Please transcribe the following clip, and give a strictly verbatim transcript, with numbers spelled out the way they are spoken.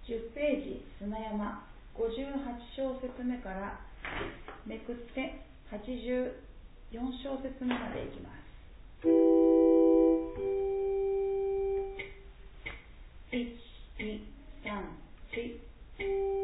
じゅっページ砂山ごじゅうはち小節目からめくってはちじゅうよん小節目までいきます。いち、に、さん、し。